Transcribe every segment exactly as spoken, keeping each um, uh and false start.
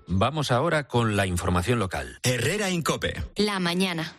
Vamos ahora con la información local. Herrera en COPE. La mañana.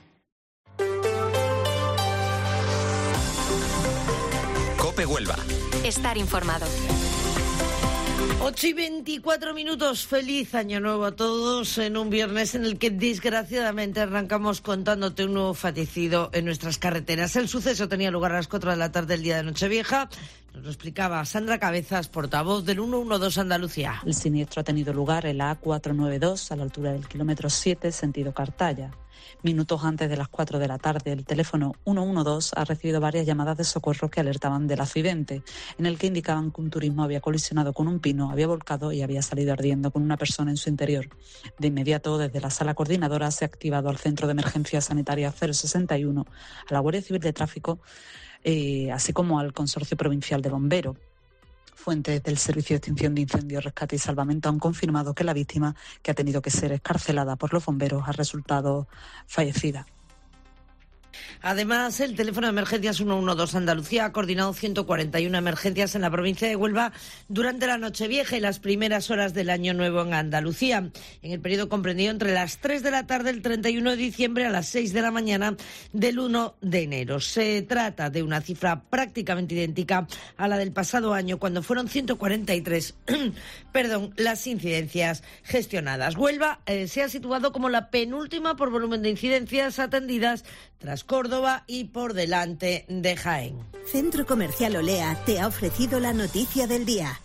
COPE Huelva. Estar informado. ocho y veinticuatro minutos. Feliz año nuevo a todos en un viernes en el que desgraciadamente arrancamos contándote un nuevo fallecido en nuestras carreteras. El suceso tenía lugar a las cuatro de la tarde del día de Nochevieja. Nos lo explicaba Sandra Cabezas, portavoz del ciento doce Andalucía. El siniestro ha tenido lugar en la A cuatrocientos noventa y dos a la altura del kilómetro siete, sentido Cartaya. Minutos antes de las cuatro de la tarde, el teléfono ciento doce ha recibido varias llamadas de socorro que alertaban del accidente, en el que indicaban que un turismo había colisionado con un pino, había volcado y había salido ardiendo con una persona en su interior. De inmediato, desde la sala coordinadora, se ha activado al Centro de Emergencia Sanitaria cero sesenta y uno, a la Guardia Civil de Tráfico, eh, así como al Consorcio Provincial de Bomberos. Fuentes del Servicio de Extinción de Incendios, Rescate y Salvamento han confirmado que la víctima, que ha tenido que ser excarcelada por los bomberos, ha resultado fallecida. Además, el teléfono de emergencias ciento doce Andalucía ha coordinado ciento cuarenta y una emergencias en la provincia de Huelva durante la Nochevieja y las primeras horas del Año Nuevo en Andalucía, en el periodo comprendido entre las tres de la tarde del treinta y uno de diciembre a las seis de la mañana del uno de enero. Se trata de una cifra prácticamente idéntica a la del pasado año, cuando fueron ciento cuarenta y tres perdón, las incidencias gestionadas. Huelva eh, se ha situado como la penúltima por volumen de incidencias atendidas, tras Córdoba y por delante de Jaén. Centro Comercial Olea te ha ofrecido la noticia del día.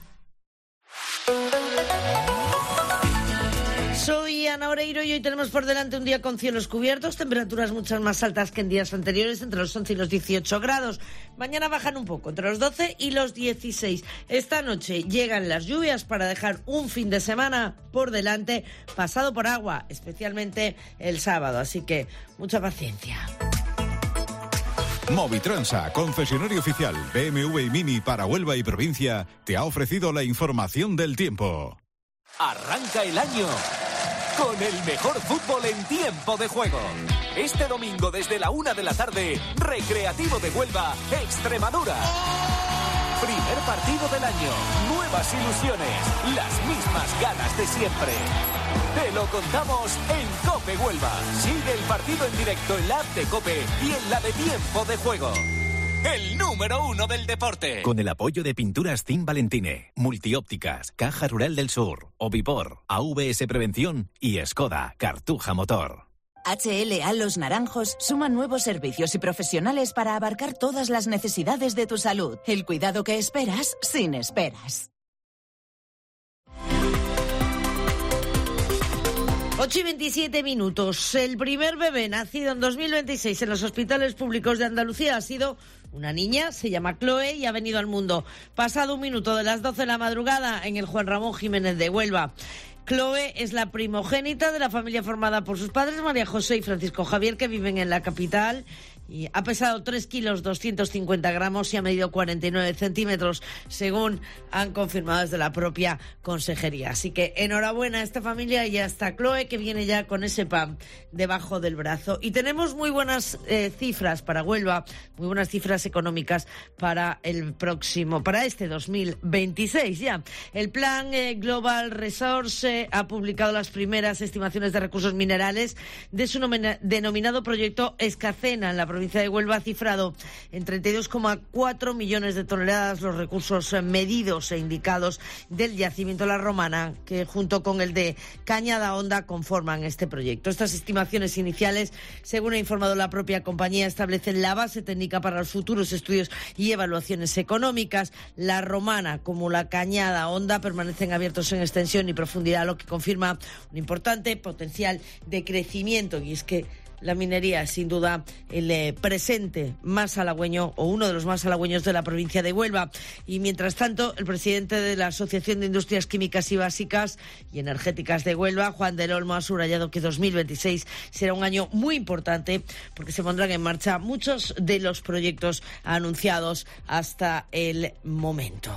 Soy Ana Oreiro y hoy tenemos por delante un día con cielos cubiertos, temperaturas muchas más altas que en días anteriores, entre los once y los dieciocho grados. Mañana bajan un poco, entre los doce y los dieciséis. Esta noche llegan las lluvias para dejar un fin de semana por delante, pasado por agua, especialmente el sábado. Así que mucha paciencia. Movitransa, concesionario oficial B M W y Mini para Huelva y provincia, te ha ofrecido la información del tiempo. Arranca el año con el mejor fútbol en tiempo de juego. Este domingo desde la una de la tarde, Recreativo de Huelva, Extremadura. Primer partido del año, nuevas ilusiones, las mismas ganas de siempre. Te lo contamos en COPE Huelva. Sigue el partido en directo en la app de COPE y en la de Tiempo de Juego. El número uno del deporte. Con el apoyo de Pinturas Team Valentine, Multiópticas, Caja Rural del Sur, Ovipor, A V S Prevención y Skoda Cartuja Motor. H L A Los Naranjos suma nuevos servicios y profesionales para abarcar todas las necesidades de tu salud. El cuidado que esperas sin esperas. ocho y veintisiete minutos. El primer bebé nacido en dos mil veintiséis en los hospitales públicos de Andalucía ha sido una niña, se llama Chloe y ha venido al mundo pasado un minuto de las doce de la madrugada en el Juan Ramón Jiménez de Huelva. Chloe es la primogénita de la familia formada por sus padres María José y Francisco Javier, que viven en la capital. Y ha pesado tres kilos doscientos cincuenta gramos y ha medido cuarenta y nueve centímetros, según han confirmado desde la propia consejería. Así que enhorabuena a esta familia y hasta Chloe, que viene ya con ese pan debajo del brazo. Y tenemos muy buenas eh, cifras para Huelva, muy buenas cifras económicas para el próximo, para este dos mil veintiséis ya. El plan eh, Global Resource ha publicado las primeras estimaciones de recursos minerales de su nomina- denominado proyecto Escacena en la provincia de Huelva. Ha cifrado en treinta y dos coma cuatro millones de toneladas los recursos medidos e indicados del yacimiento La Romana, que junto con el de Cañada Honda conforman este proyecto. Estas estimaciones iniciales, según ha informado la propia compañía, establecen la base técnica para los futuros estudios y evaluaciones económicas. La Romana como la Cañada Honda permanecen abiertos en extensión y profundidad, lo que confirma un importante potencial de crecimiento. Y es que la minería es sin duda el eh, presente más halagüeño o uno de los más halagüeños de la provincia de Huelva. Y mientras tanto, el presidente de la Asociación de Industrias Químicas y Básicas y Energéticas de Huelva, Juan del Olmo, ha subrayado que dos mil veintiséis será un año muy importante porque se pondrán en marcha muchos de los proyectos anunciados hasta el momento.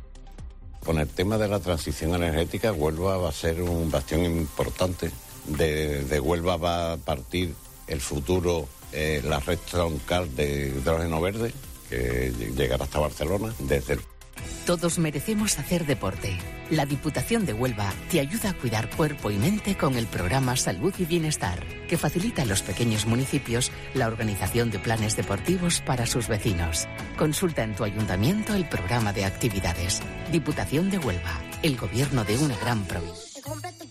Con el tema de la transición energética, Huelva va a ser un bastión importante. De, de Huelva va a partir el futuro, eh, la red troncal de hidrógeno verde, que llegará hasta Barcelona. Desde el... Todos merecemos hacer deporte. La Diputación de Huelva te ayuda a cuidar cuerpo y mente con el programa Salud y Bienestar, que facilita a los pequeños municipios la organización de planes deportivos para sus vecinos. Consulta en tu ayuntamiento el programa de actividades. Diputación de Huelva, el gobierno de una gran provincia.